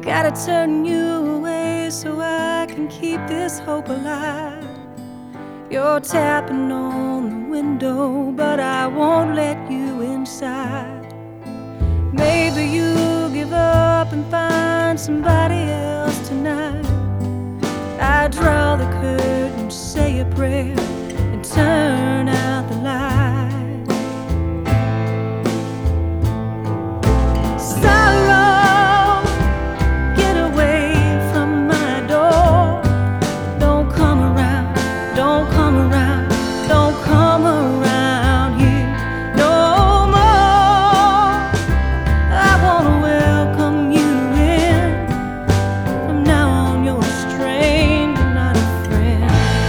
Gotta turn you away so I can keep this hope alive. You're tapping on the window, but I won't let you inside. Maybe you'll give up and find somebody else tonight. I draw the curtain, say a prayer, and turn out the light. Sorrow, get away from my door. Don't come around, don't come around, don't come around here no more. I wanna welcome you in. From now on you're a stranger, not a friend.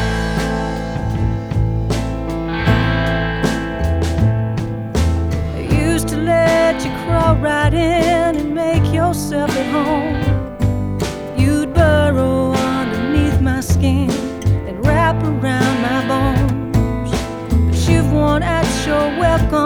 I used to let you crawl right in and make yourself at home. You'd burrow underneath my skin and wrap around my bones. But you've worn out your welcome